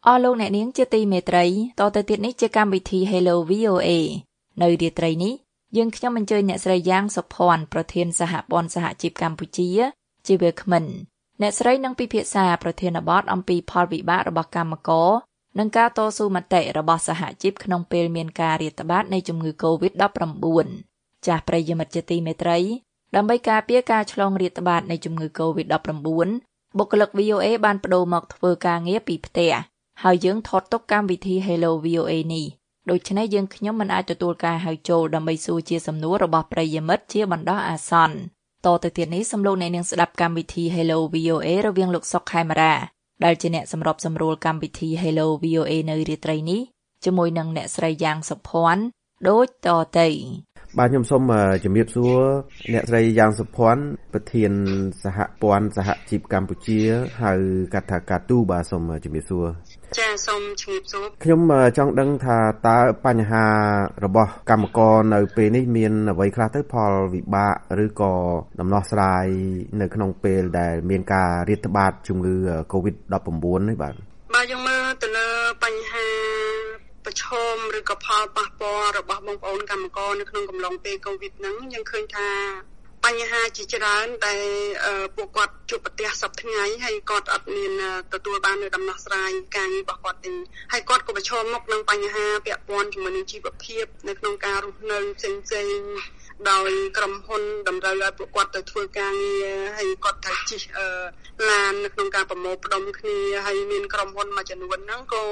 អស់លោកអ្នកនាងជាទីមេត្រីតទៅទៀតនេះជាកម្មវិធី Hello VOA នៅរាត្រីនេះយើងខ្ញុំអញ្ជើញអ្នកស្រីយ៉ាងសុភ័ណ្ឌប្រធានសហព័ន្ធសហជីពកម្ពុជាជាវាគ្មិនអ្នកស្រីនឹងពិភាក្សាប្រធានបទអំពីផលវិបាករបស់កម្មករនិងការតស៊ូមតិរបស់សហជីពក្នុងពេលមានការរាតត្បាតនៃជំងឺ COVID-19 ចាស់ប្រិយមិត្តជាទីមេត្រីដើម្បីការពារការឆ្លងរាតត្បាតនៃជំងឺ COVID-19 បុគ្គលិក VOA បានប្តូរមកធ្វើការងារពីផ្ទះហើយយើងថតទុកកម្មវិធី Hello VOA នេះដូច្នេះយើងខ្ញុំមិនអាចទទួលការហៅចូលដើម្បីសួរជាសំណួររបស់ប្រិយមិត្តជាបណ្ដោះអាសន្នតទៅទៀតនេះសូមលោកអ្នកនាងស្ដាប់កម្មវិធី Hello VOA រវាងលោកសុកខេមរាដែលជាអ្នកសម្របសម្រួលកម្មវិធី Hello VOA នៅរាត្រីនេះជាមួយនឹងអ្នកស្រីយ៉ាងសុភ័ណ្ឌដូចតទៅបាទខ្ញុំសូមជំរាបសួរអ្នកស្រីយ៉ាងសុភ័ណ្ឌប្រធានសហព័ន្ធសហជីពកម្ពុជាហៅកាត់ថាកាទូបាទសូមជំរាបសួរចាសូមជំរាបសួរខ្ញុំចង់ដឹងថាតើបញ្ហារបស់កម្មករនៅពេលនេះមានអ្វីខ្លះទៅផលវិបាកឬក៏ដំណោះស្រាយនៅក្នុងពេលដែលមានការរាតត្បាតជំងឺ COVID-19 នេះបាទយើងមើលទៅលើបញ្ហាប្រឈមឬក៏ផលប៉ះពាល់របស់បងប្អូនកម្មករនៅក្នុងកំឡុងពេលកូវីដហ្នឹងយើងឃើញថាបញ្ហាជាច្រើនដែលពួកគាត់ជួបប្រទះសពថ្ងៃហើយគាត់អត់មានទទួលបាននូវដំណោះស្រាយការងាររបស់គាត់ទេហើយគាត់ក៏ប្រឈមមុខនឹងបញ្ហាពាក់ព័ន្ធជាមួយនឹងជីវភាពនៅក្នុងការរស់នៅផ្សេងៗដោយក្រុមហ៊ុនតម្រូវឲ្យពួកគាត់ទៅធ្វើការងារហើយគាត់ត្រូវជិះឡាននៅក្នុងការប្រមូលផ្ដុំគ្នាហើយមានក្រុមហ៊ុនមួយចំនួនហ្នឹងក៏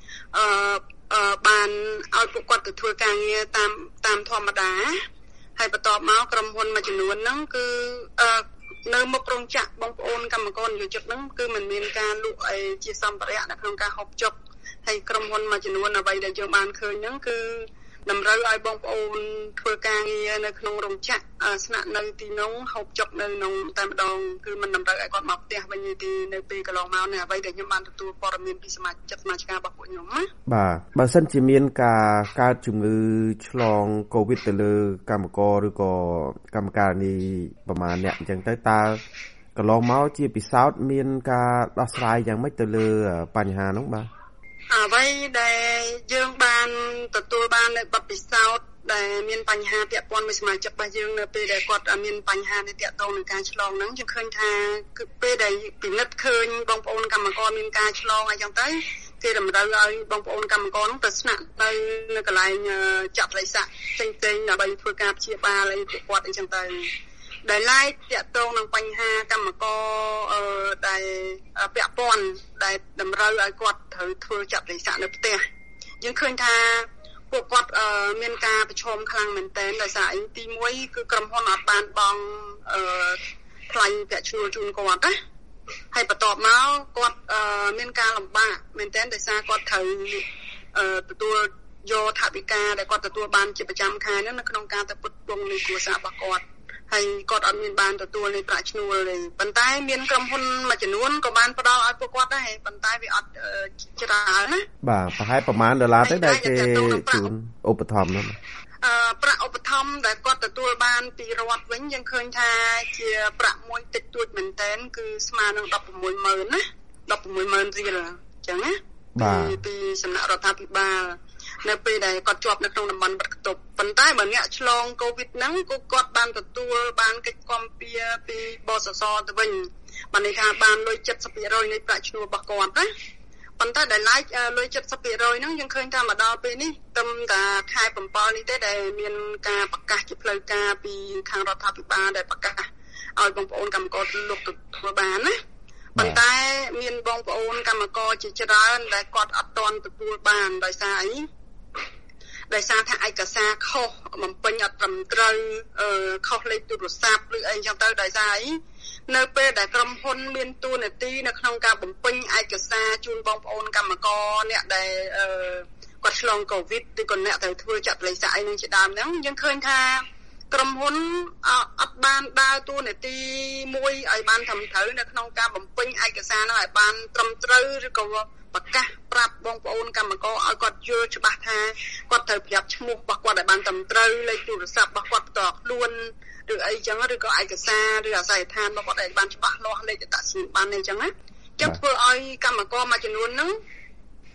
បានឲ្យពួកគាត់ទៅធ្វើការងារតាមធម្មតាហើយបន្ទាប់មកក្រុមហ៊ុនមួយចំនួនហ្នឹងគឺនៅមុខរោងចក្របងប្អូនកម្មករនិយោជិតហ្នឹងគឺមិនមានការលក់អីជាសម្ភារៈនៅក្នុងការហូបចុកហើយក្រុមហ៊ុនមួយចំនួនអ្វីដែលយើងបានឃើញហ្នឹងគឺតម្រូវឲ្យបងប្អូនធ្វើការងារនៅក្នុងរោងចក្រស្នាក់នៅទីនោះហូបចុកនៅក្នុងតែម្ដងគឺមិនតម្រូវឲ្យគាត់មកផ្ទះវិញទេនៅពេលកន្លងមកនេះអ្វីដែលខ្ញុំបានទទួលព័ត៌មានពីសមាជិករបស់ពួកខ្ញុំណាបាទបើសិនជាមានការកើតជំងឺឆ្លងកូវីដទៅលើកម្មករឬក៏កម្មការិនីប្រមាណអ្នកអញ្ចឹងទៅតើកន្លងមកជាពិសោធន៍មានការដោះស្រាយយ៉ាងម៉េចទៅលើបញ្ហានោះបាទអ្វីដែលយើងបានទទួលបាននៅបទពិសោធន៍ដែលមានបញ្ហាពាក់ព័ន្ធមួយសមាជិករបស់យើងនៅពេលដែលគាត់មានបញ្ហានៃទាក់ទងនឹងការឆ្លងហ្នឹងយើងឃើញថាគឺពេលដែលពិនិត្យឃើញបងប្អូនកម្មករមានការឆ្លងអីចឹងទៅគេតម្រូវឲ្យបងប្អូនកម្មករហ្នឹងទៅស្នាក់នៅកន្លែងចាក់ត្រីសាក់ផ្សេងៗដើម្បីធ្វើការព្យាបាលអីពួកគាត់អីចឹងទៅដែលឡាយតាក់ទងនឹងបញ្ហាកម្មករដែលពាក់ព័ន្ធដែលតម្រូវឲ្យគាត់ត្រូវធ្វើចាក់ត្រីសាក់នៅផ្ទះយើងឃើញថាពួកគាត់មានការប្រឈមខ្លាំងមែនទែនដោយសារអីទី1គឺក្រុមហ៊ុនអត់បានបង់ថ្លៃប្រាក់ឈ្នួលជូនគាត់ណាហើយបន្ទាប់មកគាត់មានការលំបាកមែនទែនដោយសារគាត់ត្រូវទទួលយកថវិកាដែលគាត់ទទួលបានជាប្រចាំខែហ្នឹងនៅក្នុងការទៅផ្គត់ផ្គង់នៃគ្រួសាររបស់គាត់ហើយគាត់អត់មានបានទទួលនៃប្រាក់ឈ្នួលទេប៉ុន្តែមានក្រុមហ៊ុនមួយចំនួនក៏បានផ្ដល់ឲ្យពួកគាត់ដែរប៉ុន្តែវាអត់ច្រើនណាបាទប្រហែលប្រមាណដុល្លារទៅដែលគេជូនឧបត្ថម្ភនោះប្រាក់ឧបត្ថម្ភដែលគាត់ទទួលបានពីរដ្ឋវិញយើងឃើញថាជាប្រាក់មួយតិចតួចមែនទែនគឺស្មើនឹង 16,000 ណា 16,000 រៀលអញ្ចឹងណាពីសំណាក់រដ្ឋាភិបាលនៅពេលដែលគាត់ជាប់នៅក្នុងតំបន់បាត់កតុបប៉ុន្តែបើអ្នកឆ្លងកូវីដហ្នឹងគឺគាត់បានទទួលបានកិច្ចគាំពារពីបសសទៅវិញបានន័យថាបានលុយ 70% នៃប្រាក់ឈ្នួលរបស់គាត់ណាប៉ុន្តែដែលឡែកលុយ 70% ហ្នឹងយើងឃើញថាមកដល់ពេលនេះត្រឹមតែខែ7នេះទេដែលមានការប្រកាសជាផ្លូវការពីខាងរដ្ឋាភិបាលដែលប្រកាសឲ្យបងប្អូនកម្មករលោកទទួលបានណាប៉ុន្តែមានបងប្អូនកម្មករជាច្រើនដែលគាត់អត់ទាន់ទទួលបានដោយសារអីដោយសារថាឯកសារខុសបំពេញអត់ត្រឹមត្រូវខុសលេខទូរស័ព្ទឬអីចឹងទៅដោយសារអីនៅពេលដែលក្រុមហ៊ុនមានតួនាទីនៅក្នុងការបំពេញឯកសារជូនបងប្អូនកម្មករអ្នកដែលគាត់ឆ្លងកូវីដឬក៏អ្នកត្រូវធ្វើចាក់ត្រីសាក់អីនឹងជាដើមហ្នឹងយើងឃើញថាក្រុមហ៊ុនអត់បានដើរតួនាទីមួយឲ្យបានត្រឹមត្រូវនៅក្នុងការបំពេញឯកសារនោះឲ្យបានត្រឹមត្រូវឬក៏ប្រកាសប្រាប់បងប្អូនកម្មករឲ្យគាត់យល់ច្បាស់ថាគាត់ត្រូវប្រាប់ឈ្មោះរបស់គាត់ឲ្យបានត្រឹមត្រូវលេខទូរស័ព្ទរបស់គាត់ផ្ទាល់ខ្លួនឬអីចឹងឬក៏ឯកសារឬអាសយដ្ឋានរបស់គាត់ឲ្យបានច្បាស់លាស់លេខអត្តសញ្ញាណប័ណ្ណអីចឹងណាចឹងធ្វើឲ្យកម្មករមួយចំនួនហ្នឹង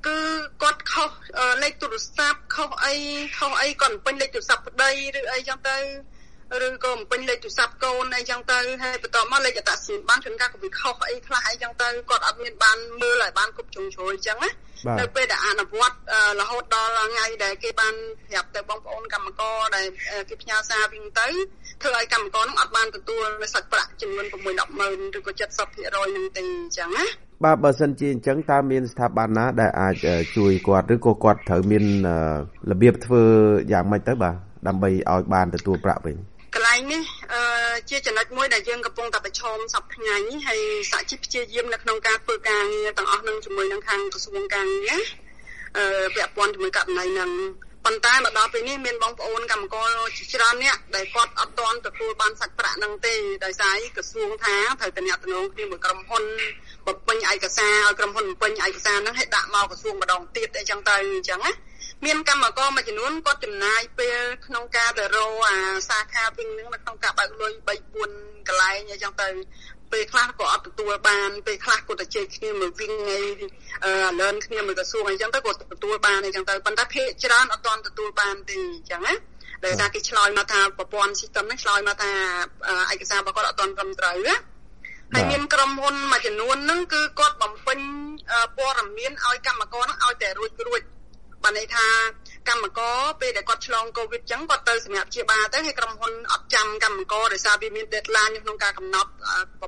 គឺគាត់ខុសលេខទូរស័ព្ទខុសអីគាត់ពេញលេខទូរស័ព្ទប្តីឬអីចឹងទៅឬក៏ពេញលេខទូរស័ព្ទកូនអីចឹងទៅហើយបន្តមកលេខអត្តសញ្ញាណប័ណ្ណជួនកាលក៏វាខុសអីខ្លះអីចឹងទៅគាត់អត់មានបានមើលឲ្យបានគ្រប់ជ្រុងជ្រោយចឹងណានៅពេលដែលអនុវត្តរហូតដល់ថ្ងៃដែលគេបានប្រាប់ទៅបងប្អូនកម្មករដែលគេផ្ញើសារវិញទៅធ្វើឲ្យកម្មករនឹងអត់បានទទួលនៅសាច់ប្រាក់ចំនួន 6-10,000 ឬក៏ 70% នឹងទេចឹងណាបាទបើសិនជាអញ្ចឹងតើមានស្ថាប័នណាដែលអាចជួយគាត់ឬក៏គាត់ត្រូវមានរបៀបធ្វើយ៉ាងម៉េចទៅបាទដើម្បីឲ្យបានទទួលប្រាក់វិញកន្លែងនេះជាចំណុចមួយដែលយើងកំពុងតែប្រឈមសប្តាហ៍ថ្ងៃនេះហើយសហជីពព្យាយាមនៅក្នុងការធ្វើការងារទាំងអស់នឹងជាមួយនឹងខាងក្រសួងការងារពាក់ព័ន្ធជាមួយករណីនឹងប៉ុន្តែមកដល់ពេលនេះមានបងប្អូនកម្មករជាច្រើនអ្នកដែលគាត់អត់ទាន់ទទួលបានសាច់ប្រាក់នឹងទេដោយសារក្រសួងថាត្រូវតែអ្នកតំណងគ្នាមួយក្រុមហ៊ុនបំពេញឯកសារឲ្យក្រុមហ៊ុនបំពេញឯកសារហ្នឹងឲ្យដាក់មកក្រសួងម្ដងទៀតអីចឹងទៅអញ្ចឹងណាមានកម្មករមួយចំនួនគាត់ចំណាយពេលក្នុងការទៅរកអាសាខាវិញហ្នឹងនៅក្នុងការបើកលុយ 3-4 កន្លែងអីចឹងទៅពេលខ្លះក៏អត់ទទួលបានពេលខ្លះក៏ទៅជែកគ្នាមួយវិញអីលឿនគ្នាមួយក្រសួងអីចឹងទៅក៏ទទួលបានអីចឹងទៅប៉ុន្តែភាគច្រើនអត់ទាន់ទទួលបានទេអញ្ចឹងណាដោយសារគេឆ្លើយមកថាប្រព័ន្ធ system ហ្នឹងឆ្លើយមកថាឯកសាររបស់គាត់អត់ទាន់ត្រឹមត្រូវណាហើយមានក្រុមហ៊ុនមួយចំនួនហ្នឹងគឺគាត់បំពេញព័ត៌មានឲ្យកម្មករហ្នឹងឲ្យតែរួចបានន័យថាកម្មករពេលដែលគាត់ឆ្លងកូវីដចឹងគាត់ទៅសម្រាប់ព្យាបាលទៅហើយក្រុមហ៊ុនអត់ចាំកម្មករដោយសារវាមាន deadline ក្នុងការកំណត់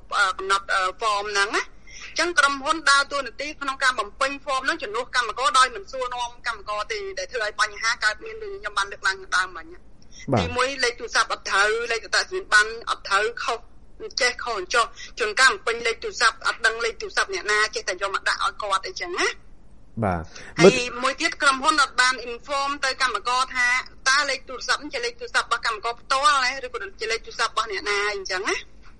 form ហ្នឹងណាចឹងក្រុមហ៊ុនដើរតួនាទីក្នុងការបំពេញ form ហ្នឹងជំនួសកម្មករដោយមិនសួរនាំកម្មករទេដែលធ្វើឲ្យបញ្ហាកើតមានដូចខ្ញុំបានលើកឡើងដើមមិញទី1លេខទូរស័ព្ទអត់ត្រូវលេខអត្តសញ្ញាណប័ណ្ណអត់ត្រូវខុសចេះខុសអញ្ចោះជួនកាលបំពេញលេខទូរស័ព្ទអត់ដឹងលេខទូរស័ព្ទអ្នកណាចេះតែយកមកដាក់ឲ្យគាត់អីចឹងណាបាទហើយមួយទៀតក្រុមហ៊ុនអត់បាន inform ទៅកម្មករថាតើលេខទូរស័ព្ទជាលេខទូរស័ព្ទរបស់កម្មករផ្ទាល់ឬក៏ជាលេខទូរស័ព្ទរបស់អ្នកណាអញ្ចឹងណា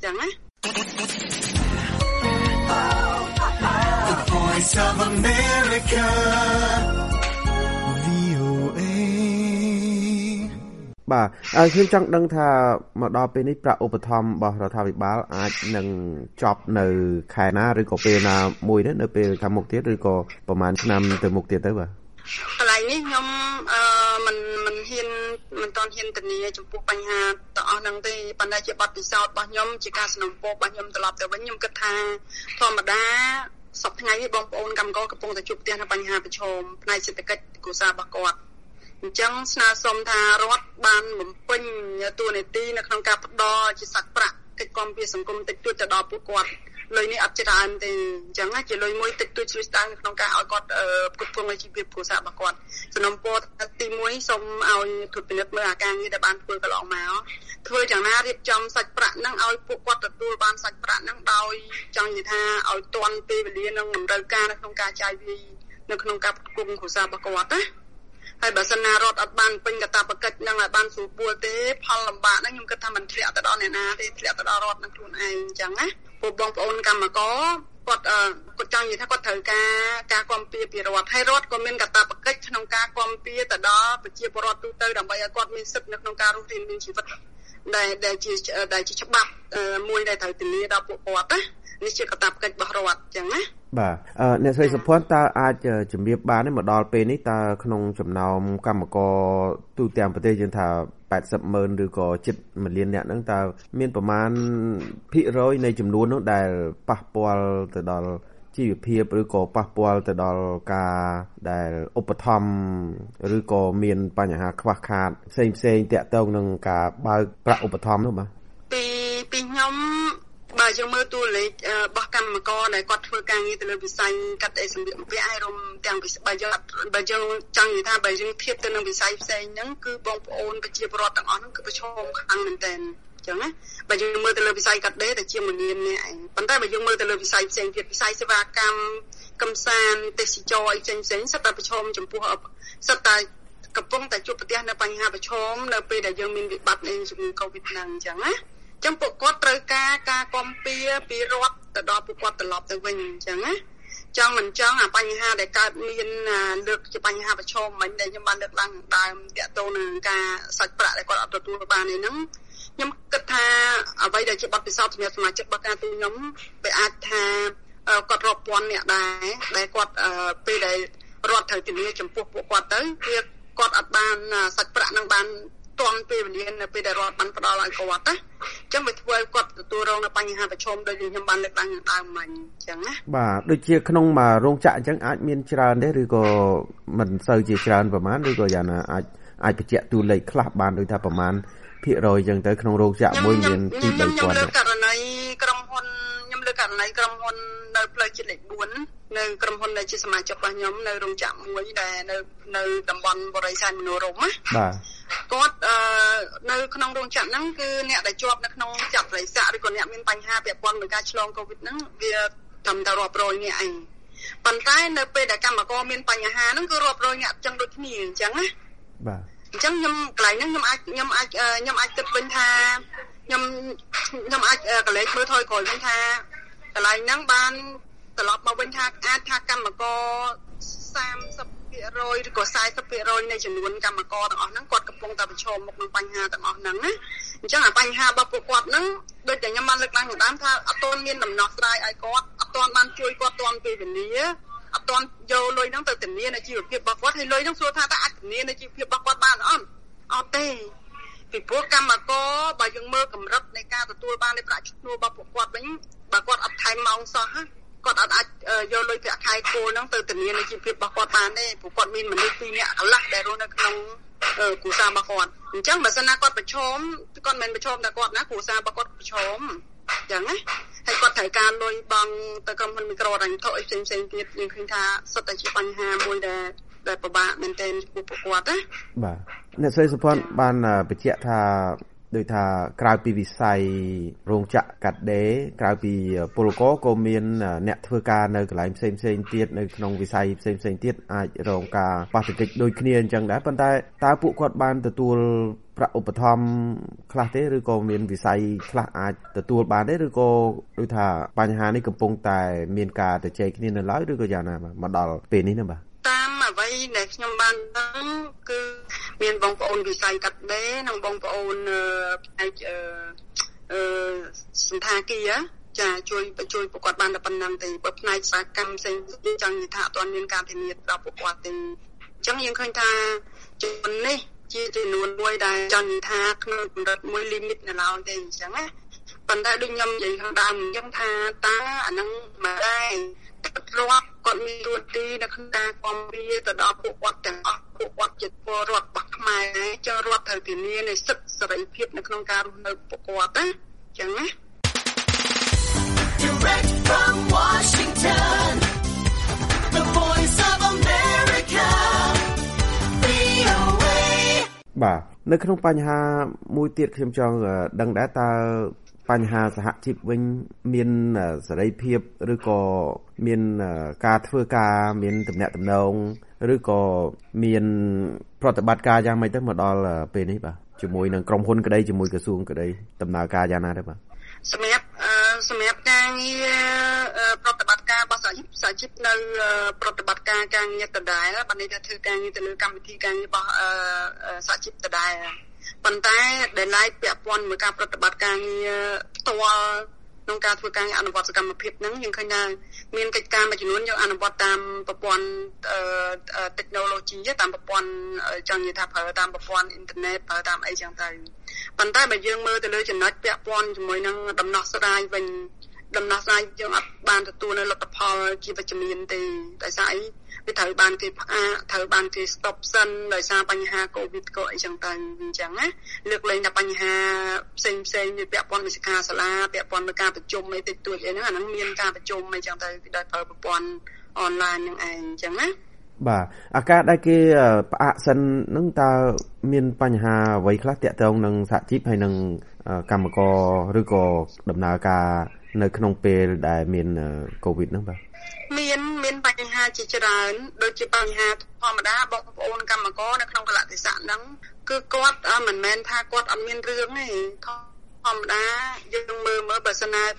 The Voice of America VOA បាទខ្ញុំចង់ដឹងថាមកដល់ពេលនេះប្រាក់ឧបត្ថម្ភរបស់រដ្ឋាភិបាលអាចនឹងចប់នៅខែណាឬក៏ពេលណាមួយទៅនៅពេលខាងមុខទៀតឬក៏ប្រហែលឆ្នាំទៅមុខទៀតទៅបាទកន្លែងនេះខ្ញុំមិនទាន់ហ៊ានធានាចំពោះបញ្ហាទាំងអស់ហ្នឹងទេប៉ុន្តែជាបទពិសោធន៍របស់ខ្ញុំជាការสนับสนุนរបស់ខ្ញុំត្រឡប់ទៅវិញខ្ញុំគិតថាធម្មតាសប្តាហ៍ថ្ងៃនេះបងប្អូនកម្មករកំពុងតែជួបផ្ទះនៅបញ្ហាប្រឈមផ្នែកសេដ្ឋកិច្ចគ្រួសាររបស់គាត់អញ្ចឹងស្នើសុំថារដ្ឋបានបំពេញតួនាទីនៅក្នុងការផ្ដល់ជាសាច់ប្រាក់កិច្ចគាំពារសង្គមតិចតួចទៅដល់ពួកគាត់លុយនេះអត់ច្រើនទេអញ្ចឹងជាលុយមួយតិចតួចស្រួយស្ដាងនៅក្នុងការឲ្យគាត់គ្រប់គ្រងជីវភាពគ្រួសាររបស់គាត់សំណូមពរទី1សូមឲ្យត្រួតពិនិត្យមើលអាការងារដែលបានធ្វើកន្លងមកធ្វើយ៉ាងណារៀបចំសាច់ប្រាក់ហ្នឹងឲ្យពួកគាត់ទទួលបានសាច់ប្រាក់ហ្នឹងដោយចង់និយាយថាឲ្យទាន់ពេលវេលានិងតម្រូវការនៅក្នុងការចាយវាយនៅក្នុងការគ្រប់គ្រងគ្រួសាររបស់គាត់ណាហើយបើសិនណារដ្ឋអត់បានពេញកាតព្វកិច្ចនឹងឲ្យបានស្រួលពួលទេផលលំបាកហ្នឹងខ្ញុំគិតថាមិនធ្លាក់ទៅដល់អ្នកណាទេធ្លាក់ទៅដល់រដ្ឋនឹងខ្លួនឯងអញ្ចឹងណាពួកបងប្អូនកម្មករគាត់ចង់និយាយថាគាត់ត្រូវការគាំពារពីរដ្ឋហើយរដ្ឋក៏មានកាតព្វកិច្ចក្នុងការគាំពារទៅដល់ប្រជាពលរដ្ឋទូទៅដើម្បីឲ្យគាត់មានសិទ្ធិនៅក្នុងការរស់រានមានជីវិតដែលជាច្បាប់មួយដែលត្រូវធានាដល់ពួកគាត់ណានេះជាកាតព្វកិច្ចរបស់រដ្ឋអញ្ចឹងណាបាទអ្នកស្រីសុភ័ណ្ឌតើអាចជំរាបបានទេមកដល់ពេលនេះតើក្នុងចំណោមកម្មករទូទាំងប្រទេសយើងថា80,000ឬក៏ជិត1លានអ្នកហ្នឹងតើមានប្រមាណភាគរយនៃចំនួននោះដែលប៉ះពាល់ទៅដល់ជីវភាពឬក៏ប៉ះពាល់ទៅដល់ការដែលឧបត្ថម្ភឬក៏មានបញ្ហាខ្វះខាតផ្សេងតាក់ទងនឹងការបើកប្រាក់ឧបត្ថម្ភនោះបាទពីខ្ញុំបើយើងមើលតួលេខរបស់កម្មករដែលគាត់ធ្វើការងារទៅលើវិស័យកាត់ដេរសម្លៀកបំពាក់ហើយរួមទាំងបើយើងចង់និយាយថាបើយើងធៀបទៅនឹងវិស័យផ្សេងហ្នឹងគឺបងប្អូនប្រជាពលរដ្ឋទាំងអស់ហ្នឹងគឺប្រឈមខ្លាំងមែនទែនអញ្ចឹងណាបើយើងមើលទៅលើវិស័យកាត់ដេរតែជា1លាននេះឯងប៉ុន្តែបើយើងមើលទៅលើវិស័យផ្សេងទៀតវិស័យសេវាកម្មកំសាន្តទេសចរអីផ្សេងសិតតែប្រឈមចំពោះសិតតែកំពុងតែជួបប្រទះនៅបញ្ហាប្រឈមនៅពេលដែលយើងមានវិបត្តិនៃជំងឺ Covid ហ្នឹងអញ្ចឹងណាចឹងពួកគាត់ត្រូវការគាំពារពីរដ្ឋទៅដល់ពួកគាត់ត្រឡប់ទៅវិញអញ្ចឹងណាចង់មិនចង់អាបញ្ហាដែលកើតមានលើកជាបញ្ហាប្រឈមមិញដែលខ្ញុំបានលើកឡើងដើមតាក់ទងនឹងការសាច់ប្រាក់ដែលគាត់អត់ទទួលបាននេះហ្នឹងខ្ញុំគិតថាអ្វីដែលជាបទពិសោធន៍សម្រាប់សមាជិករបស់ការទូខ្ញុំវាអាចថាគាត់រាប់ពាន់អ្នកដែរដែលគាត់ពេលដែលរដ្ឋត្រូវធានាចំពោះពួកគាត់ទៅវាគាត់អត់បានសាច់ប្រាក់នឹងបានទាន់ពេលវេលានៅពេលដែលរដ្ឋបានផ្ដល់ឲ្យគាត់ណាអញ្ចឹងវាធ្វើឲ្យគាត់ទទួលរងនៅបញ្ហាប្រឈមដូចខ្ញុំបានលើកឡើងដើមមិញអញ្ចឹងណាបាទដូចជាក្នុងមួយរោងចក្រអញ្ចឹងអាចមានច្រើនទេឬក៏មិនសូវជាច្រើនប្រហែលឬក៏យ៉ាងណាអាចបញ្ជាក់តួលេខខ្លះបានដូចថាប្រហែលភាគរយអញ្ចឹងទៅក្នុងរោងចក្រមួយមាន2-3ពាន់ខ្ញុំលើកករណីក្រុមហ៊ុននៅផ្លូវជាតិលេខ4នៅក្រុមហ៊ុនដែលជាសមាជិករបស់ខ្ញុំនៅរោងចក្រមួយដែលនៅតំបន់បរិយាស័នមនោរម្យណាបាទគាត់នៅក្នុងរោងចក្រហ្នឹងគឺអ្នកដែលជាប់នៅក្នុងចក្របរិស័កឬក៏អ្នកមានបញ្ហាពាក់ព័ន្ធនឹងការឆ្លងកូវីដហ្នឹងវាត្រឹមតែរាប់រយនាក់ឯងប៉ុន្តែនៅពេលដែលកម្មករមានបញ្ហាហ្នឹងគឺរាប់រយនាក់ចឹងដូចគ្នាអញ្ចឹងណាបាទអញ្ចឹងខ្ញុំកន្លែងហ្នឹងខ្ញុំអាចគិតវិញថាខ្ញុំអាចកលេចមើលថយក្រោយវិញថាកន្លែងហ្នឹងបានត្រឡប់មកវិញថាអាចថាកម្មករ30%ឬក៏40%នៃចំនួនកម្មករទាំងអស់ហ្នឹងគាត់កំពុងតែប្រឈមមុខនឹងបញ្ហាទាំងអស់ហ្នឹងណាអញ្ចឹងអាបញ្ហារបស់ពួកគាត់ហ្នឹងដូចតែខ្ញុំបានលើកឡើងពីដើមថាអត់ទាន់មានដំណោះស្រាយឲ្យគាត់អត់ទាន់បានជួយគាត់ទាន់ពេលវេលាអត់ទាន់យកលុយហ្នឹងទៅធានានៅជីវភាពរបស់គាត់ហើយលុយហ្នឹងសួរថាតើអាចធានានៅជីវភាពរបស់គាត់បានអត់ទេពីព្រោះកម្មករបើយើងមើលកម្រិតនៃការទទួលបាននៃប្រាក់ឈ្នួលរបស់ពួកគាត់វិញបើគាត់អត់ថែមម៉ោងសោះគាត់អាចយកលុយប្រាក់ខែគោលហ្នឹងទៅធានានៃជីវភាពរបស់គាត់បានទេព្រោះគាត់មានមនុស្ស2នាក់កន្លះដែលរស់នៅក្នុងគ្រួសាររបស់គាត់អញ្ចឹងបើសិនណាគាត់ប្រឈមគាត់មិនប្រឈមតែគាត់ណាគ្រួសាររបស់គាត់ប្រឈមអញ្ចឹងណាហើយគាត់ត្រូវការលុយបង់ទៅក្រុមហ៊ុនមីក្រូហិរញ្ញវត្ថុផ្សេងទៀតយើងឃើញថាសុទ្ធតែជាបញ្ហាមួយដែលពិបាកមែនទែនចំពោះពួកគាត់ណាបាទអ្នកស្រីសុភ័ណ្ឌបានបញ្ជាក់ថាដោយថាក្រៅពីវិស័យរោងចក្រកាត់ដេរក្រៅពីពលករក៏មានអ្នកធ្វើការនៅកន្លែងផ្សេងទៀតនៅក្នុងវិស័យផ្សេងទៀតអាចរងការប៉ះទង្គិចដូចគ្នាអញ្ចឹងដែរប៉ុន្តែតើពួកគាត់បានទទួលប្រាក់ឧបត្ថម្ភខ្លះទេឬក៏មានវិស័យខ្លះអាចទទួលបានទេឬក៏ដូចថាបញ្ហានេះកំពុងតែមានការជជែកគ្នានៅឡើយឬក៏យ៉ាងណាមកដល់ពេលនេះណាបាទតាមអ្វីដែលខ្ញុំបានដឹងគឺមានបងប្អូនវិស័យកាត់ដេរនិងបងប្អូនផ្នែកសន្តាគារចាជួយពួកគាត់បានតែប៉ុណ្្នឹងទេបើផ្នែកឧស្សាហកម្មផ្សេងចង់និយាយថាអត់ទាន់មានការធានាដល់ពួកគាត់ទេអញ្ចឹងយើងឃើញថាចំនួននេះជាចំនួនមួយដែលចង់និយាយថាក្នុងកម្រិតមួយ limit នៅឡើយទេអញ្ចឹងណាប៉ុន្តែដូចខ្ញុំនិយាយខាងដើមអញ្ចឹងថាតើអានឹងមកដែររដ្ឋគាត់មានទួនាទីនៅក្នុងការគាំទ្រទៅដល់ពួកគាត់ទាំងអស់ពួកគាត់ជាពលរដ្ឋរបស់ខ្មែរចឹងរដ្ឋត្រូវធានានូវសិទ្ធិសេរីភាពនៅក្នុងការរស់នៅពួកគាត់ណាចឹងណា Direct from Washington The Voice of America VOA បាទនៅក្នុងបញ្ហាមួយទៀតខ្ញុំចង់ដឹងដែរតើបញ្ហាសហជីពវិញមានសេរីភាពឬក៏មានការធ្វើការមានទំនាក់ទំនងឬក៏មានប្រតិបត្តិការយ៉ាងម៉េចទៅមកដល់ពេលនេះបាទជាមួយនឹងក្រុមហ៊ុនក្តីជាមួយក្រសួងក្តីដំណើរការយ៉ាងណាដែរបាទសម្រាប់ការងារប្រតិបត្តិការរបស់សហជីពនៅប្រតិបត្តិការងារដដែលបានន័យថាធ្វើការងារទៅលើកម្មវិធីការងាររបស់សហជីពដដែលប៉ុន្តែដែលឡែកពាក់ព័ន្ធមួយការប្រតិបត្តិការងារផ្ទាល់ក្នុងការធ្វើការងារអនុវត្តសកម្មភាពហ្នឹងយើងឃើញថាមានកិច្ចការមួយចំនួនយើងអនុវត្តតាមប្រព័ន្ធtechnology តាមប្រព័ន្ធចង់និយាយថាប្រើតាមប្រព័ន្ធអ៊ីនធឺណិតប្រើតាមអីចឹងទៅប៉ុន្តែបើយើងមើលទៅលើចំណុចពាក់ព័ន្ធជាមួយនឹងដំណោះស្រាយវិញដំណោះស្រាយយើងអត់បានទទួលនៅលទ្ធផលជាវិជ្ជមានទេដោយសារអីវាត្រូវបានគេផ្អាកត្រូវបានគេ stop សិនដោយសារបញ្ហាកូវីដក៏អីចឹងទៅអញ្ចឹងណាលើកលែងតែបញ្ហាផ្សេងវាពាក់ព័ន្ធនឹងសិក្ខាសាលាពាក់ព័ន្ធនឹងការប្រជុំអីតិចតួចអីហ្នឹងអាហ្នឹងមានការប្រជុំអីចឹងទៅគឺដោយប្រើប្រព័ន្ធអនឡាញហ្នឹងឯងអញ្ចឹងណាបាទអាការដែលគេផ្អាកសិនហ្នឹងតើមានបញ្ហាអ្វីខ្លះតាក់ទងនឹងសហជីពហើយនឹងកម្មករឬក៏ដំណើរការនៅក្នុងពេលដែលមានកូវីដហ្នឹងបាទមានបញ្ហាជាច្រើនដូចជាបញ្ហាធម្មតាបងប្អូនកម្មករនៅក្នុងកលៈទេសៈហ្នឹងគឺគាត់មិនមែនថាគាត់អត់មានរឿងទេធម្មតាយើងមើលបើសិនណា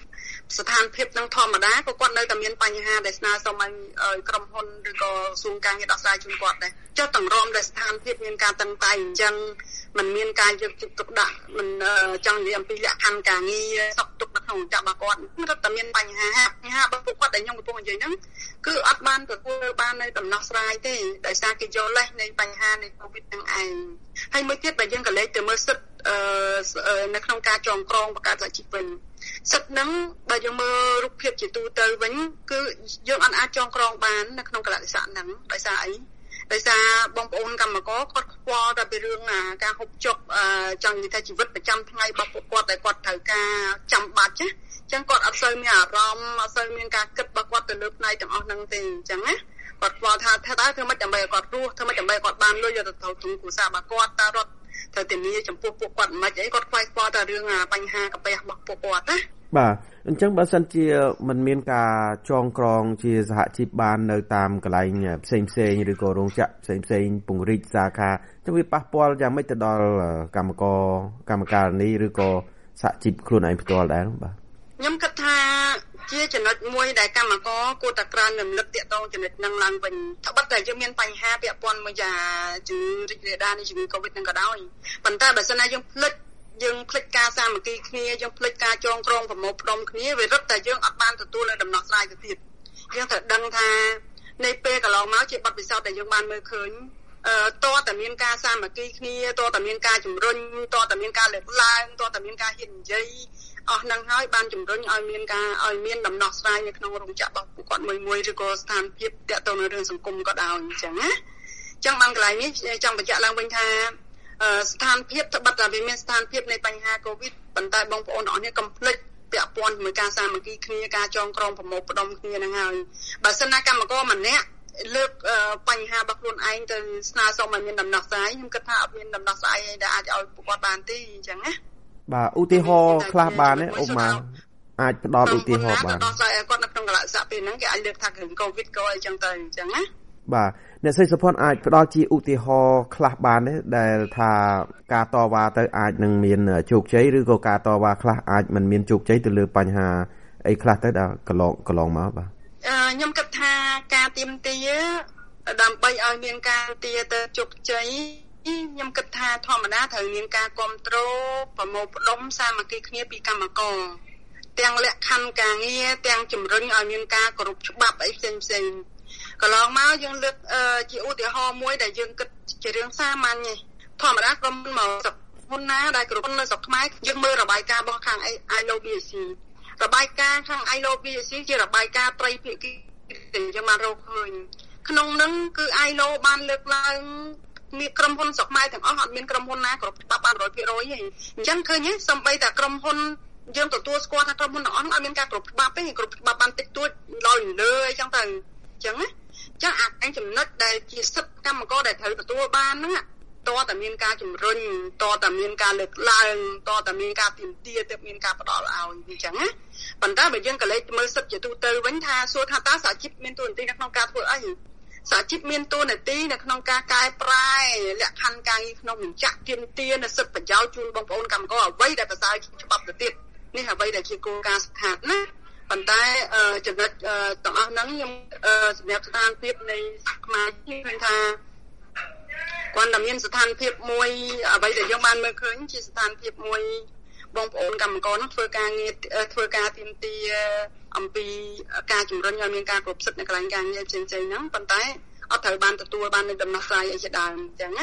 ស្ថានភាពនឹងធម្មតាក៏គាត់នៅតែមានបញ្ហាដែលស្នើសុំឲ្យក្រុមហ៊ុនឬក៏ក្រសួងការងារដោះស្រាយជូនគាត់ដែរចុះទាំងរំដែលស្ថានភាពមានការតឹងតែងអញ្ចឹងมันមានការយកចិត្តទុកដាក់មិនចង់និយាយអំពីលក្ខខណ្ឌការងារសុខទុក្ខនៅក្នុងចាប់របស់គាត់រត់តែមានបញ្ហារបស់ពួកគាត់ដែលខ្ញុំកំពុងនិយាយហ្នឹងគឺអត់បានទទួលបាននៅដំណោះស្រាយទេដោយសារគេយកលេសនៃបញ្ហានៃ COVID ហ្នឹងឯងហើយមួយទៀតបើយើងក៏លេខទៅមើលសិទ្ធិនៅក្នុងការចងក្រងបង្កើតសហជីពវិញសិទ្ធិហ្នឹងបើយើងមើលរូបភាពជាទូទៅវិញគឺយើងអាចចងក្រងបាននៅក្នុងកលៈទេសៈហ្នឹងដោយសារអីដោយសារបងប្អូនកម្មករគាត់ខ្វល់តែពីរឿងការហូបចុកចង់និយាយថាជីវិតប្រចាំថ្ងៃរបស់ពួកគាត់ដែលគាត់ត្រូវការចាំបាច់ណាអញ្ចឹងគាត់អត់សូវមានអារម្មណ៍អត់សូវមានការគិតរបស់គាត់ទៅលើផ្នែកទាំងអស់ហ្នឹងទេអញ្ចឹងណាគាត់ខ្វល់ថាតើធ្វើម៉េចដើម្បីឲ្យគាត់រស់ធ្វើម៉េចដើម្បីឲ្យគាត់បានលុយយកទៅទ្រទ្រង់គ្រួសាររបស់គាត់តើរត់ត្រូវធានាចំពោះពួកគាត់មិនអីគាត់ខ្វាយខ្វល់តែរឿងបញ្ហាកាពះរបស់ពួកគាត់ណាបាទអញ្ចឹងបើសិនជាមិនមានការចងក្រងជាសហជីពបាននៅតាមកន្លែងផ្សេងឬក៏រោងចក្រផ្សេងពង្រីកសាខាចឹងវាប៉ះពាល់យ៉ាងម៉េចទៅដល់កម្មការនេះឬក៏សហជីពខ្លួនឯងផ្ទាល់ដែរបាទខ្ញុំគិតថាជាចំណុចមួយដែលកម្មករគួរតែក្រើនរំលឹកតាក់ទងចំណុចហ្នឹងឡើងវិញថាបើតែយើងមានបញ្ហាពាក់ព័ន្ធមួយជំងឺរីករាលដាលនៃជំងឺ Covid ហ្នឹងក៏ដោយប៉ុន្តែបើសិនណាយើងភ្លេចការសាមគ្គីគ្នាយើងភ្លេចការចងក្រងប្រមូលផ្ដុំគ្នាវារឹតតែយើងអត់បានទទួលនៅដំណោះស្រាយទៅទៀតយើងត្រូវដឹងថាในពេលកន្លងមកជាបទពិសោធន៍ដែលយើងបានមើលឃើញតើតែមានការសាមគ្គីគ្នាតើតែមានការជំរុញតើតែមានការលើកឡើងតើតែមានការហ៊ាននិយាយអស់ហ្នឹងហើយបានជំរុញឲ្យមានដំណោះស្រាយនៅក្នុងរោងចក្ររបស់ពួកគាត់មួយឬក៏ស្ថានភាពតាក់ទងនឹងរឿងសង្គមក៏ដោយអញ្ចឹងណាអញ្ចឹងបានកន្លែងនេះចង់បញ្ជាក់ឡើងវិញថាស្ថានភាពត្បិតតែវាមានស្ថានភាពនៃបញ្ហា COVID ប៉ុន្តែបងប្អូនទាំងអស់គ្នាកុំភ្លេចពាក់ព័ន្ធជាមួយការសាមគ្គីគ្នាការចងក្រងប្រមូលផ្ដុំគ្នាហ្នឹងហើយបើសិនណាកម្មករម្នាក់លើកបញ្ហារបស់ខ្លួនឯងទៅស្នើសុំឲ្យមានដំណោះស្រាយខ្ញុំគិតថាអត់មានដំណោះស្រាយដែលអាចឲ្យពួកគាត់បានទេអញ្ចឹងណាបាទឧទាហរណ៍ខ្លះបានទេអូម៉ាអាចផ្ដល់ឧទាហរណ៍បានដោះស្រាយឲ្យគាត់នៅក្នុងកលៈទេសៈពេលហ្នឹងគេអាចលើកថារឿង COVID ក៏អីចឹងទៅអញ្ចឹងណាបាទអ្នកស្រីសុផាន់អាចផ្ដល់ជាឧទាហរណ៍ខ្លះបានទេដែលថាការតវ៉ាទៅអាចនឹងមានជោគជ័យឬក៏ការតវ៉ាខ្លះអាចមិនមានជោគជ័យទៅលើបញ្ហាអីខ្លះទៅដែលកន្លងមកបាទខ្ញុំគិតថាការទាមទារដើម្បីឲ្យមានការទារទៅជោគជ័យខ្ញុំគិតថាធម្មតាត្រូវមានការគ្រប់គ្រងប្រមូលផ្ដុំសាមគ្គីគ្នាពីកម្មករទាំងលក្ខខណ្ឌការងារទាំងជំរុញឲ្យមានការគោរពច្បាប់អីផ្សេងកន្លងមកយើងលើកជាឧទាហរណ៍មួយដែលយើងគិតជារឿងសាមញ្ញធម្មតាក្រុមមកស្រុកហ៊ុនណាដែលក្រុមនៅស្រុកខ្មែរយើងមើលរបាយការណ៍របស់ខាង ILOBAC របាយការណ៍ខាង ILOBAC ជារបាយការណ៍ត្រីភាគីដែលយើងបានរកឃើញក្នុងនោះគឺ ILO បានលើកឡើងមានក្រុមហ៊ុនស្រុកខ្មែរទាំងអស់អត់មានក្រុមហ៊ុនណាគ្រប់ច្បាប់បាន 100% ទេអញ្ចឹងឃើញទេសូម្បីតែក្រុមហ៊ុនយើងទទួលស្គាល់ថាក្រុមហ៊ុនទាំងអស់អត់មានការគ្រប់ច្បាប់ទេគ្រប់ច្បាប់បានតិចតួចលើអីចឹងទៅអញ្ចឹងណាចឹងអាចចំណុចដែលជាសិទ្ធិកម្មករដែលត្រូវទទួលបានហ្នឹងតើតែមានការជំរុញតើតែមានការលើកឡើងតើតែមានការទាមទារទើបមានការផ្ដល់ឲ្យអញ្ចឹងណាប៉ុន្តែបើយើងក៏លេចមើលសិទ្ធិជាទូទៅវិញថាសួរថាតើសហជីពមានតួនាទីនៅក្នុងការធ្វើអីសហជីពមានតួនាទីនៅក្នុងការកែប្រែលក្ខខណ្ឌការងារក្នុងបញ្ជាក់ទាមទារនៅសិទ្ធិប្រយោជន៍ជូនបងប្អូនកម្មករអ្វីដែលប្រសើរច្បាប់ទៅទៀតនេះអ្វីដែលជាគោលការណ៍ស្ថាបណាប៉ុន្តែចំណុចទាំងអស់ហ្នឹងខ្ញុំសម្រាប់ស្ថានភាពនៃខ្មែរឃើញថាគាត់តែមានស្ថានភាពមួយអ្វីដែលយើងបានមើលឃើញជាស្ថានភាពមួយបងប្អូនកម្មករហ្នឹងធ្វើការទាមទារអំពីការជំរុញឲ្យមានការគ្រប់សិទ្ធិនៅកន្លែងការងារផ្សេងៗហ្នឹងប៉ុន្តែអត់ត្រូវបានទទួលបាននៅដំណោះស្រាយអីជាដើមអញ្ចឹងណា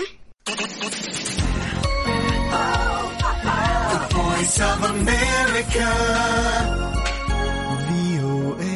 Voice of America VOA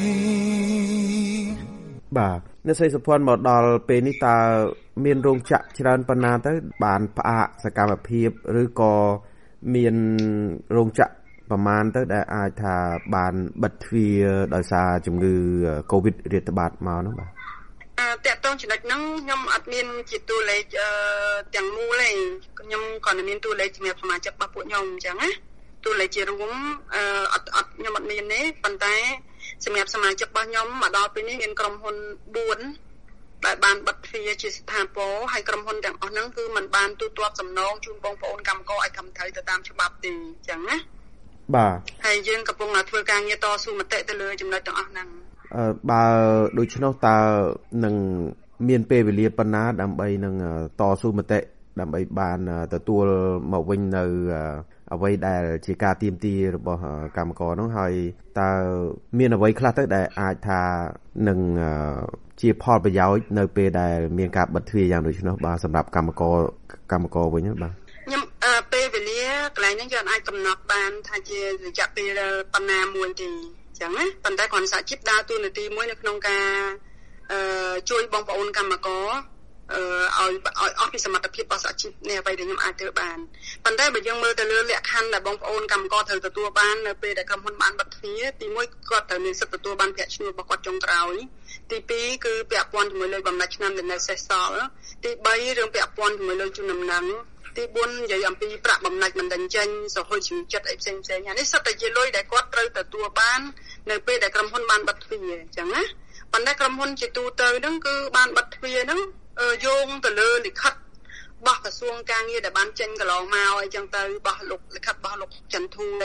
បាទអ្នកស្រីសុភ័ណ្ឌមកដល់ពេលនេះតើមានរោងចក្រច្រើនប៉ុណ្ណាទៅបានផ្អាកសកម្មភាពឬក៏មានរោងចក្រប្រមាណទៅដែលអាចថាបានបិទទ្វារដោយសារជំងឺ Covid រាតត្បាតមកនោះបាទតាក់ទងចំណុចហ្នឹងខ្ញុំអត់មានជាតួលេខទាំងមូលទេខ្ញុំគ្រាន់តែមានតួលេខសម្រាប់សមាជិករបស់ពួកខ្ញុំអញ្ចឹងណាតួលេខជារួមអត់ខ្ញុំអត់មានទេប៉ុន្តែសម្រាប់សមាជិករបស់ខ្ញុំមកដល់ពេលនេះមានក្រុមហ៊ុន4ដែលបានបិទទ្វារជាស្ថាពរហើយក្រុមហ៊ុនទាំងអស់ហ្នឹងគឺมันបានទូទាត់សំណងជូនបងប្អូនកម្មករឲ្យត្រឹមត្រូវទៅតាមច្បាប់ទេអញ្ចឹងណាបាទហើយដែលយើងកំពុងធ្វើការងារតស៊ូមតិទៅលើចំណុចទាំងអស់ហ្នឹងបើដូច្នោះតើនឹងមានពេលវេលាប៉ុណ្ណាដើម្បីនឹងតស៊ូមតិដើម្បីបានទទួលមកវិញនៅអ្វីដែលជាការទាមទាររបស់កម្មករនោះហើយតើមានអ្វីខ្លះទៅដែលអាចថានឹងជាផលប្រយោជន៍នៅពេលដែលមានការបិទទ្វារយ៉ាងដូចនោះបាទសម្រាប់កម្មករវិញបាទខ្ញុំពេលវេលាកន្លែងនេះយើងអាចកំណត់បានថាជារយៈពេលប៉ុណ្ណាមួយទេអញ្ចឹងណាប៉ុន្តែគ្រាន់សហជីពដើរតួនាទីមួយនៅក្នុងការជួយបងប្អូនកម្មករឲ្យអស់ពីសមត្ថភាពរបស់សហជីពនេះអ្វីដែលខ្ញុំអាចធ្វើបានប៉ុន្តែបើយើងមើលទៅលើលក្ខខណ្ឌដែលបងប្អូនកម្មករត្រូវទទួលបាននៅពេលដែលក្រុមហ៊ុនបានបិទទ្វារទី1គាត់ត្រូវមានសិទ្ធិទទួលបានប្រាក់ឈ្នួលរបស់គាត់ចុងក្រោយទី2គឺពាក់ព័ន្ធជាមួយលើបំណាច់ឆ្នាំដែលនៅសេសសល់ទី3រឿងពាក់ព័ន្ធជាមួយលើជូនដំណឹងទី4និយាយអំពីប្រាក់បំណាច់មិនដេញចេញសហជីវចិត្តអីផ្សេងៗអានេះសិតតែជាលុយដែលគាត់ត្រូវទទួលបាននៅពេលដែលក្រុមហ៊ុនបានបិទទ្វារអញ្ចឹងណាប៉ុន្តែក្រុមហ៊ុនជាទូទៅហ្នឹងគឺបានបិទទ្វារហ្នឹងយោងទៅលើលិខិតរបស់ក្រសួងការងារដែលបានចេញកន្លងមកអីចឹងទៅរបស់លោកលិខិតរបស់លោកចន្ទធូនៃ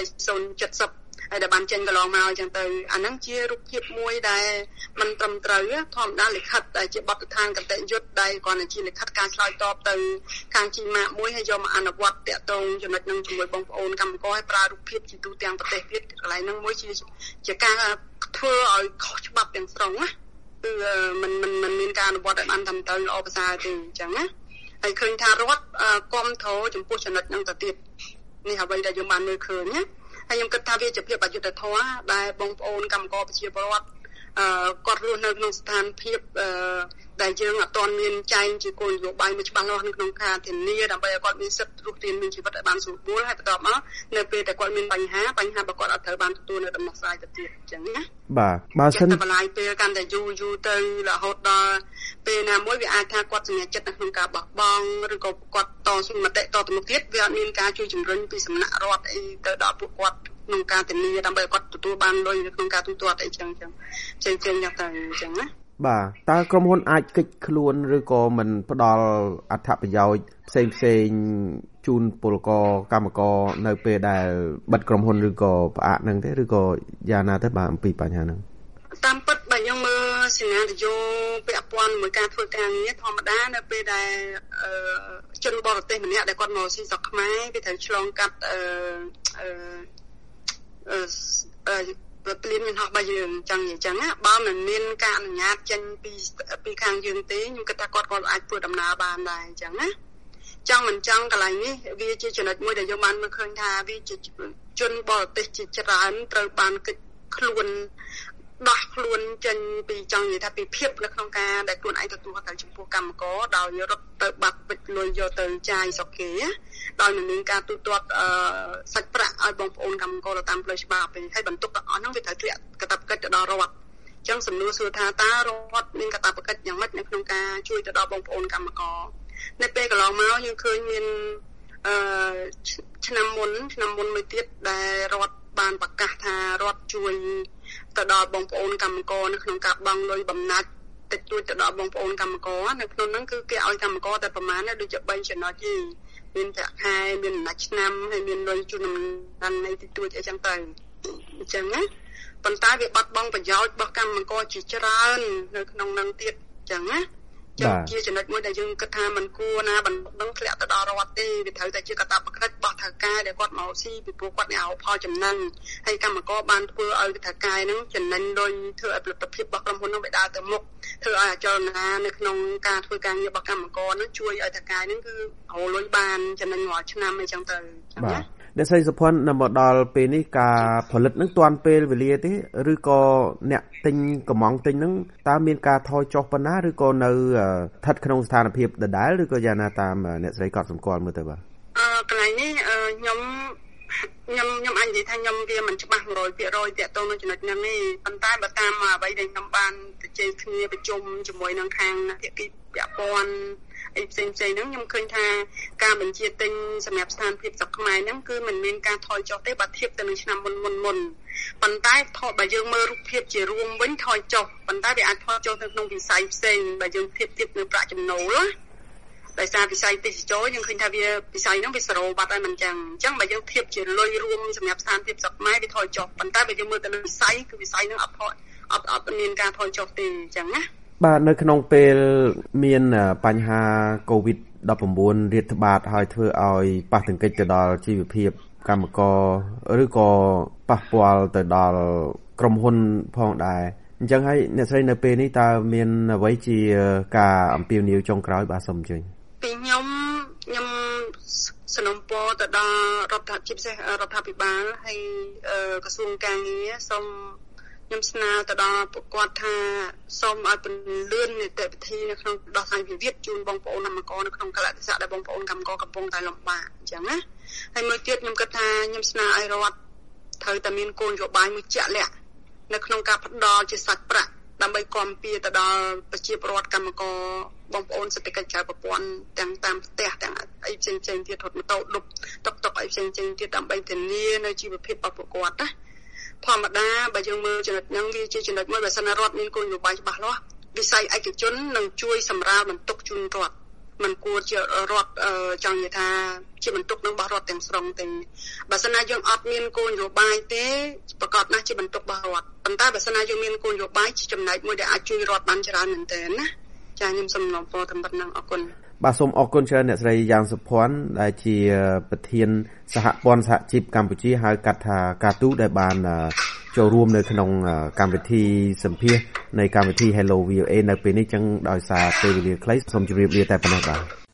070ហើយដែលបានចេញកន្លងមកអញ្ចឹងទៅអាហ្នឹងជារូបភាពមួយដែលមិនត្រឹមត្រូវធម្មតាលិខិតដែលជាបទដ្ឋានកតញ្ញយុត្តដែលគ្រាន់តែជាលិខិតការឆ្លើយតបទៅខាងជីម៉ាកមួយហើយយកមកអនុវត្តតាក់ទងចំណុចហ្នឹងជាមួយបងប្អូនកម្មករឲ្យប្រើរូបភាពជាទូទាំងប្រទេសទៀតកន្លែងហ្នឹងមួយជាការធ្វើឲ្យខុសច្បាប់ទាំងស្រុងណាគឺมันមានការអនុវត្តឲ្យបានត្រឹមត្រូវល្អប្រសើរទេអញ្ចឹងណាហើយឃើញថារដ្ឋគ្រប់គ្រងចំពោះចំណុចហ្នឹងទៅទៀតនេះអ្វីដែលយើងបានមើលឃើញណាហើយខ្ញុំគិតថាវាជាភាពអយុត្តិធម៌ដែលបងប្អូនកម្មករប្រជាពលរដ្ឋគាត់រស់នៅក្នុងស្ថានភាពដែលយើងអត់ទាន់មានចែងជាគោលនយោបាយមួយច្បាស់លាស់នៅក្នុងការធានាដើម្បីឲ្យគាត់មានសិទ្ធិរស់រានមានជីវិតឲ្យបានស្រួលបួលហើយបន្ទាប់មកនៅពេលដែលគាត់មានបញ្ហារបស់គាត់អត់ត្រូវបានទទួលនៅដំណោះស្រាយទៅទៀតអញ្ចឹងណាបាទបើសិនតែបន្លាយពេលកាន់តែយូរទៅរហូតដល់ពេលណាមួយវាអាចថាគាត់សម្រេចចិត្តនៅក្នុងការបោះបង់ឬក៏គាត់តស៊ូមតិតទៅមុខទៀតវាអត់មានការជួយជំរុញពីសំណាក់រដ្ឋអីទៅដល់ពួកគាត់ក្នុងការធានាដើម្បីឲ្យគាត់ទទួលបានលុយនៅក្នុងការទូទាត់អីចឹងផ្សេងៗយ៉ាងទៅអញ្ចឹងណាបាទតើក្រុមហ៊ុនអាចគេចខ្លួនឬក៏មិនផ្ដល់អត្ថប្រយោជន៍ផ្សេងជូនពលករកម្មករនៅពេលដែលបិទក្រុមហ៊ុនឬក៏ផ្អាកហ្នឹងទេឬក៏យ៉ាងណាទៅបាទអំពីបញ្ហាហ្នឹងតាមពិតបើយើងមើលសេណារីយ៉ូពាក់ព័ន្ធមួយការធ្វើការងារធម្មតានៅពេលដែលជនបរទេសម្នាក់ដែលគាត់មកស៊ីស្រុកខ្មែរវាត្រូវឆ្លងកាត់ព្រៀនមានហោះរបស់យើងចឹងណាបើមិនមានការអនុញ្ញាតចេញពីខាងយើងទេខ្ញុំគិតថាគាត់ក៏អាចធ្វើដំណើរបានដែរអញ្ចឹងណាចង់មិនចង់កន្លែងនេះវាជាចំណុចមួយដែលយើងបានមើលឃើញថាវាជាជនបរទេសជាច្រើនត្រូវបានគេខ្លួនដោះខ្លួនចេញពីចង់និយាយថាពីភាពនៅក្នុងការដែលខ្លួនឯងទទួលខុសត្រូវចំពោះកម្មករដោយរត់ទៅបាត់វិចលុយយកទៅចាយស្រុកគេដោយមិនមានការទូទាត់សាច់ប្រាក់ឲ្យបងប្អូនកម្មករតាមផ្លូវច្បាប់ទេហើយបន្ទុកទាំងអស់ហ្នឹងវាត្រូវធ្លាក់កាតព្វកិច្ចទៅដល់រដ្ឋអញ្ចឹងសំណួរសួរថាតើរដ្ឋមានកាតព្វកិច្ចយ៉ាងម៉េចនៅក្នុងការជួយទៅដល់បងប្អូនកម្មករនៅពេលកន្លងមកយើងឃើញមានឆ្នាំមុនមួយទៀតដែលរដ្ឋបានប្រកាសថារដ្ឋជួយទៅដល់បងប្អូនកម្មករនៅក្នុងការបង់លុយបំណាច់តិចតួចទៅដល់បងប្អូនកម្មករនៅក្នុងហ្នឹងគឺគេឲ្យកម្មករតែប្រមាណដូចជា3ចំណុចទេមានប្រាក់ខែមានអំណាចឆ្នាំហើយមានលុយជូនដំណឹងនៃតិចតួចអីចឹងទៅអញ្ចឹងណាប៉ុន្តែវាបាត់បង់ប្រយោជន៍របស់កម្មករជាច្រើននៅក្នុងហ្នឹងទៀតអញ្ចឹងណាចឹងជាចំណុចមួយដែលយើងគិតថាมันគួរណាបន្ទុកនឹងធ្លាក់ទៅដល់រដ្ឋទេវាត្រូវតែជាកាតព្វកិច្ចរបស់ថៅកែដែលគាត់មកស៊ីពីព្រោះគាត់អ្នកហៅផលចំណេញហើយកម្មករបានធ្វើឲ្យថៅកែហ្នឹងចំណេញលុយធ្វើឲ្យផលិតភាពរបស់ក្រុមហ៊ុនហ្នឹងវាដើរទៅមុខធ្វើឲ្យអចលននៅក្នុងការធ្វើការងាររបស់កម្មករហ្នឹងជួយឲ្យថៅកែហ្នឹងគឺរលុយបានចំណេញរាល់ឆ្នាំអីចឹងទៅចឹងណាអ្នកស្រីសុភ័ណ្ឌនៅមកដល់ពេលនេះការផលិតនឹងទាន់ពេលវេលាទេឬក៏អ្នកទិញកំងទិញនឹងតើមានការថយចុះប៉ុណ្ណាឬក៏នៅស្ថិតក្នុងស្ថានភាពដដែលឬក៏យ៉ាងណាតាមអ្នកស្រីកត់សម្គាល់មើលទៅបាទកន្លែងនេះខ្ញុំអាចនិយាយថាខ្ញុំវាមិនច្បាស់ 100% ទាក់ទងនឹងចំណុចហ្នឹងទេប៉ុន្តែបើតាមអ្វីដែលខ្ញុំបានជជែកគ្នាប្រជុំជាមួយនឹងខាងភាគីពាក់ព័ន្ធអីផ្សេងៗហ្នឹងខ្ញុំឃើញថាការបញ្ជាទិញសម្រាប់ស្ថានភាពស្រុកខ្មែរហ្នឹងគឺមិនមានការថយចុះទេបើធៀបទៅនឹងឆ្នាំមុនប៉ុន្តែបើយើងមើលរូបភាពជារួមវិញថយចុះប៉ុន្តែវាអាចថយចុះនៅក្នុងវិស័យផ្សេងបើយើងធៀបនៅប្រាក់ចំណូលដោយសារវិស័យទេសចរយើងឃើញថាវាវិស័យហ្នឹងវាសរោបាត់ហើយមិនចឹងអញ្ចឹងបើយើងធៀបជាលុយរួមសម្រាប់ស្ថានភាពស្រុកខ្មែរវាថយចុះប៉ុន្តែបើយើងមើលទៅលើវិស័យគឺវិស័យហ្នឹងអត់មានការថយចុះទេអញ្ចឹងណាបាទនៅក្នុងពេលមានបញ្ហា COVID-19 រាតត្បាតហើយធ្វើឲ្យប៉ះទង្គិចទៅដល់ជីវភាពកម្មករឬក៏ប៉ះពាល់ទៅដល់ក្រុមហ៊ុនផងដែរអញ្ចឹងហើយអ្នកស្រីនៅពេលនេះតើមានអ្វីជាការអំពាវនាវចុងក្រោយបាទសូមអញ្ជើញពីខ្ញុំសំណូមពរទៅដល់រដ្ឋាភិបាលហើយក្រសួងការងារសូមខ្ញុំស្នើទៅដល់ពួកគាត់ថាសូមឲ្យពន្លឿននីតិវិធីនៅក្នុងដោះស្រាយវិវាទជូនបងប្អូនកម្មករនៅក្នុងកលៈទេសៈដែលបងប្អូនកម្មករកំពុងតែលំបាកអញ្ចឹងណាហើយមួយទៀតខ្ញុំគិតថាខ្ញុំស្នើឲ្យរដ្ឋត្រូវតែមានគោលនយោបាយមួយជាក់លាក់នៅក្នុងការផ្ដល់ជាសាច់ប្រាក់ដើម្បីគាំពារទៅដល់ប្រជាពលរដ្ឋកម្មករបងប្អូនសេដ្ឋកិច្ចក្រៅប្រព័ន្ធទាំងតាមផ្ទះទាំងអីផ្សេងៗទៀតរត់ម៉ូតូឌុបតុកអីផ្សេងៗទៀតដើម្បីធានានៅជីវភាពរបស់ពួកគាត់ណាធម្មតាបើយើងមើលចំណុចហ្នឹងវាជាចំណុចមួយបើសិនរដ្ឋមានគោលនយោបាយច្បាស់លាស់វិស័យឯកជននឹងជួយសម្រាលបន្ទុកជូនរដ្ឋមិនគួរជារដ្ឋចង់និយាយថាជាបន្ទុកនឹងរបស់រដ្ឋទាំងស្រុងទេបើសិនណាយើងអត់មានគោលនយោបាយទេប្រកាសណាស់ជាបន្ទុករបស់រដ្ឋប៉ុន្តែបើសិនណាយើងមានគោលនយោបាយជាចំណែកមួយដែលអាចជួយរដ្ឋបានច្រើនមែនទែនណាចាខ្ញុំសូមណំពរតែប៉ុណ្្នឹងអរគុណបាទសូមអរគុណច្រើនអ្នកស្រីយ៉ាងសុភ័ណ្ឌដែលជាប្រធានសហព័ន្ធសហជីពកម្ពុជាហៅកាត់ថាកាទូដែលបានចូលរួមនៅក្នុងកម្មវិធីសម្ភាសនៃកម្មវិធី Hello VOA នៅពេលនេះចឹងដោយសារពេលវេលាខ្លីសូមជម្រាបលាតែប៉ុណ្ណេះបាទ